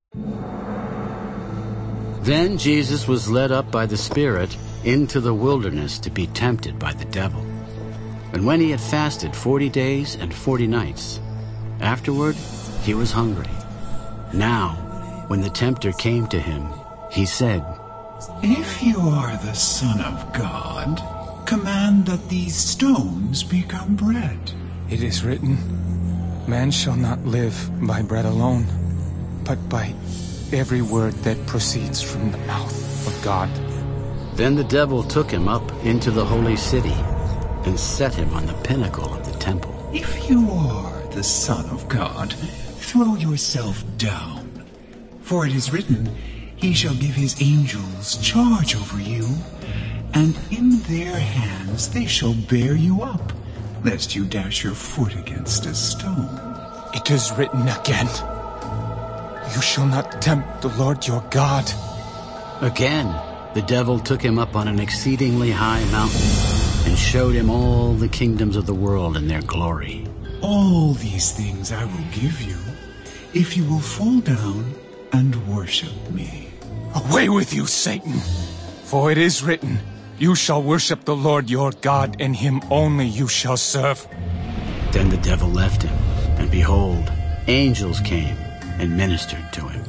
Then Jesus was led up by the Spirit into the wilderness to be tempted by the devil. And when he had fasted 40 days and 40 nights, afterward he was hungry. Now, when the tempter came to him, he said, "If you are the Son of God, command that these stones become bread." It is written, "Man shall not live by bread alone, but by every word that proceeds from the mouth of God." Then the devil took him up into the holy city and set him on the pinnacle of the temple. "If you are the Son of God, throw yourself down. For it is written, He shall give His angels charge over you, and in their hands they shall bear you up, lest you dash your foot against a stone." It is written again, "You shall not tempt the Lord your God." Again, the devil took him up on an exceedingly high mountain and showed him all the kingdoms of the world and their glory. "All these things I will give you, if you will fall down and worship me." Away with you, Satan! For it is written, "You shall worship the Lord your God, and Him only you shall serve." Then the devil left him, and behold, angels came and ministered to him.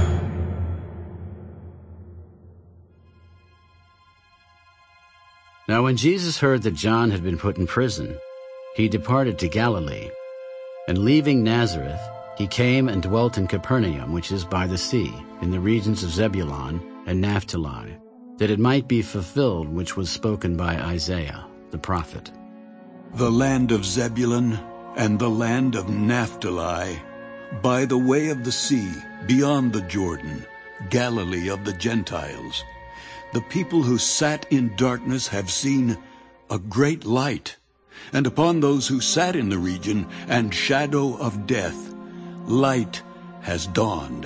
Now when Jesus heard that John had been put in prison, he departed to Galilee, and leaving Nazareth, he came and dwelt in Capernaum, which is by the sea, in the regions of Zebulun and Naphtali, that it might be fulfilled which was spoken by Isaiah the prophet. "The land of Zebulun and the land of Naphtali, by the way of the sea, beyond the Jordan, Galilee of the Gentiles. The people who sat in darkness have seen a great light, and upon those who sat in the region and shadow of death, light has dawned."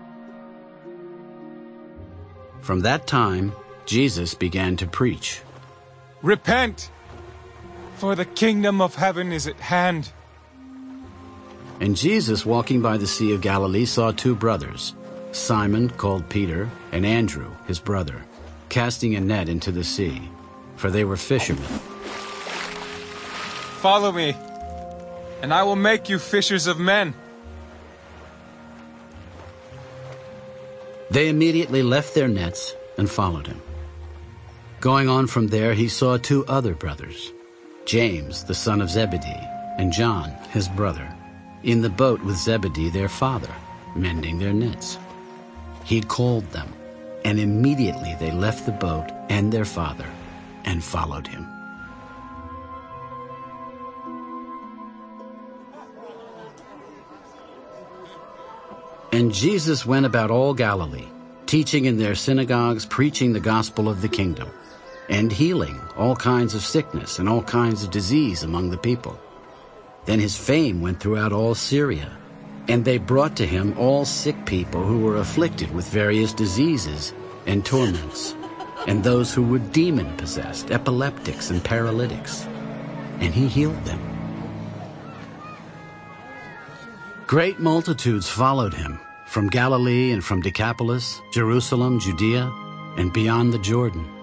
From that time, Jesus began to preach, "Repent, for the kingdom of heaven is at hand." And Jesus, walking by the Sea of Galilee, saw two brothers, Simon, called Peter, and Andrew, his brother, casting a net into the sea, for they were fishermen. "Follow me, and I will make you fishers of men." They immediately left their nets and followed him. Going on from there, he saw two other brothers, James, the son of Zebedee, and John, his brother, in the boat with Zebedee, their father, mending their nets. He called them, and immediately they left the boat and their father and followed him. And Jesus went about all Galilee, teaching in their synagogues, preaching the gospel of the kingdom, and healing all kinds of sickness and all kinds of disease among the people. Then his fame went throughout all Syria, and they brought to him all sick people who were afflicted with various diseases and torments, and those who were demon-possessed, epileptics and paralytics, and he healed them. Great multitudes followed him from Galilee and from Decapolis, Jerusalem, Judea, and beyond the Jordan,